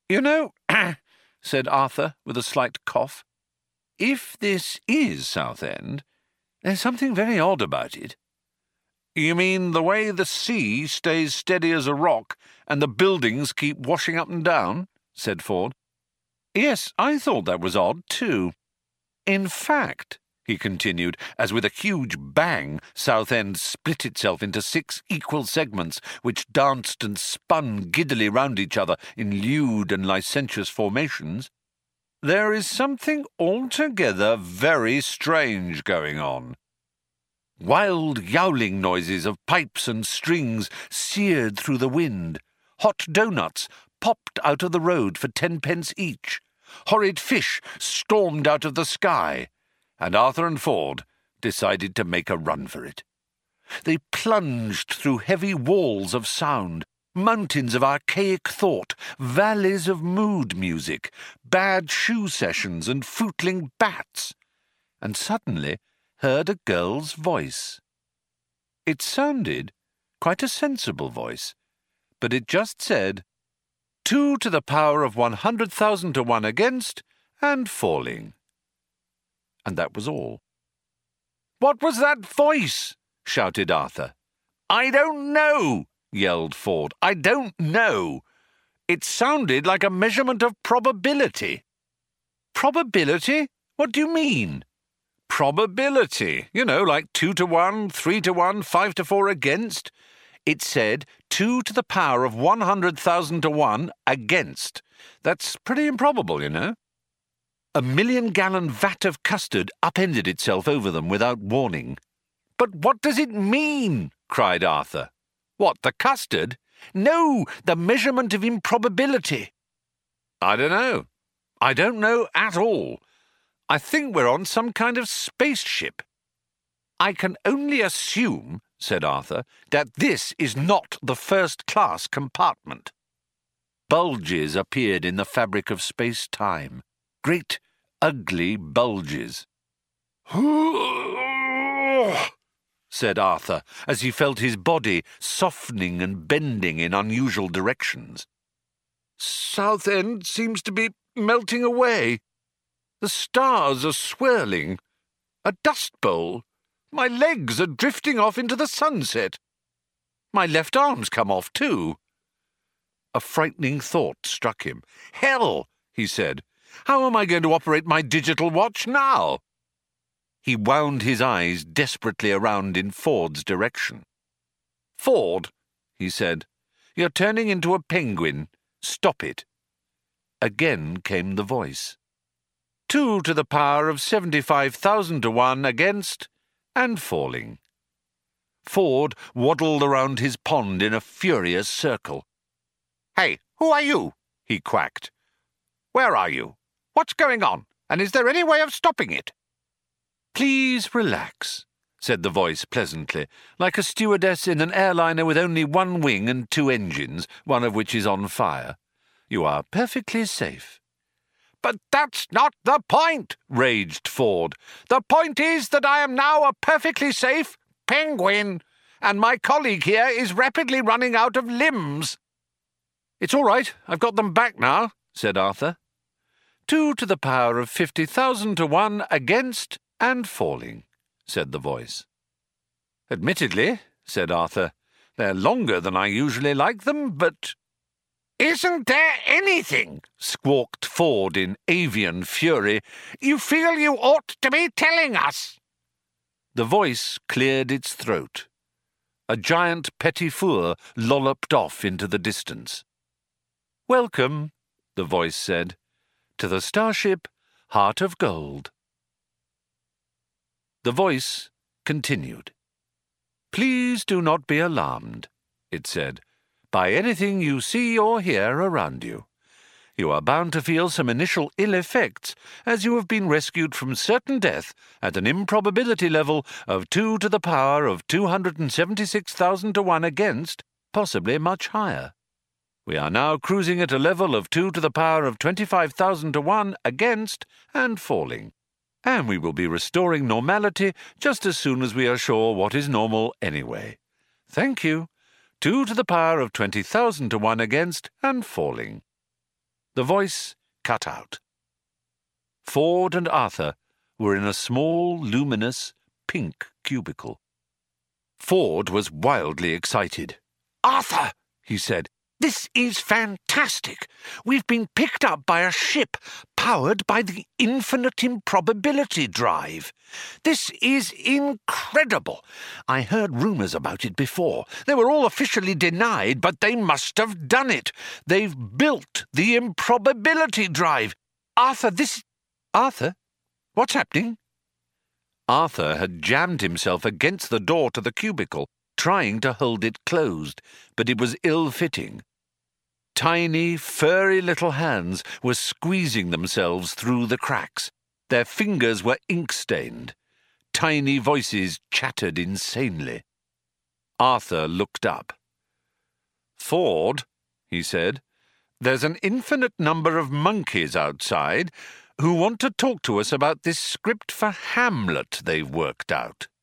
You know, said Arthur with a slight cough, if this is Southend, there's something very odd about it. You mean the way the sea stays steady as a rock and the buildings keep washing up and down? Said Ford. Yes, I thought that was odd too. In fact, he continued, as with a huge bang Southend split itself into 6 equal segments which danced and spun giddily round each other in lewd and licentious formations, there is something altogether very strange going on. Wild yowling noises of pipes and strings seared through the wind. Hot doughnuts popped out of the road for 10 pence each. Horrid fish stormed out of the sky. And Arthur and Ford decided to make a run for it. They plunged through heavy walls of sound, mountains of archaic thought, valleys of mood music, bad shoe sessions and footling bats, and suddenly heard a girl's voice. It sounded quite a sensible voice, but it just said, 2 to the power of 100,000 to 1 against, and falling. And that was all. "What was that voice?" shouted Arthur. "I don't know," yelled Ford. "I don't know. It sounded like a measurement of probability." "Probability? What do you mean?" "Probability. You know, like 2 to 1, 3 to 1, 5 to 4 against. It said 2 to the power of 100,000 to 1 against. That's pretty improbable, you know." A 1,000,000-gallon vat of custard upended itself over them without warning. "But what does it mean?" cried Arthur. "What, the custard?" "No, the measurement of improbability." "I don't know. I don't know at all. I think we're on some kind of spaceship." "I can only assume," said Arthur, "that this is not the first-class compartment." Bulges appeared in the fabric of space-time. Great, ugly bulges. said Arthur, as he felt his body softening and bending in unusual directions. "Southend seems to be melting away. The stars are swirling. A dust bowl. My legs are drifting off into the sunset. My left arm's come off too." A frightening thought struck him. "Hell," he said. "How am I going to operate my digital watch now?" He wound his eyes desperately around in Ford's direction. "Ford," he said, "you're turning into a penguin. Stop it." Again came the voice. 2 to the power of 75,000 to 1 against, and falling. Ford waddled around his pond in a furious circle. "Hey, who are you?" he quacked. "Where are you? What's going on? And is there any way of stopping it?" "Please relax," said the voice pleasantly, like a stewardess in an airliner with only 1 wing and 2 engines, one of which is on fire. "You are perfectly safe." "But that's not the point," raged Ford. "The point is that I am now a perfectly safe penguin, and my colleague here is rapidly running out of limbs." "It's all right. I've got them back now," said Arthur. 2 to the power of 50,000 to 1 against, and falling, said the voice. "Admittedly," said Arthur, "they're longer than I usually like them, but—" "Isn't there anything?" squawked Ford in avian fury. "You feel you ought to be telling us." The voice cleared its throat. A giant petit four lolloped off into the distance. "Welcome," the voice said, "to the starship Heart of Gold." The voice continued. "Please do not be alarmed," it said, "by anything you see or hear around you. You are bound to feel some initial ill effects, as you have been rescued from certain death at an improbability level of 2 to the power of 276,000 to 1 against, possibly much higher. We are now cruising at a level of 2 to the power of 25,000 to 1 against, and falling. And we will be restoring normality just as soon as we are sure what is normal anyway. Thank you. 2 to the power of 20,000 to 1 against, and falling." The voice cut out. Ford and Arthur were in a small, luminous, pink cubicle. Ford was wildly excited. "Arthur," he said, "this is fantastic. We've been picked up by a ship powered by the infinite improbability drive. This is incredible. I heard rumors about it before. They were all officially denied, but they must have done it. They've built the improbability drive. Arthur, what's happening?" Arthur had jammed himself against the door to the cubicle, trying to hold it closed, but it was ill-fitting. Tiny, furry little hands were squeezing themselves through the cracks. Their fingers were ink-stained. Tiny voices chattered insanely. Arthur looked up. "Ford," he said, "there's an infinite number of monkeys outside who want to talk to us about this script for Hamlet they've worked out."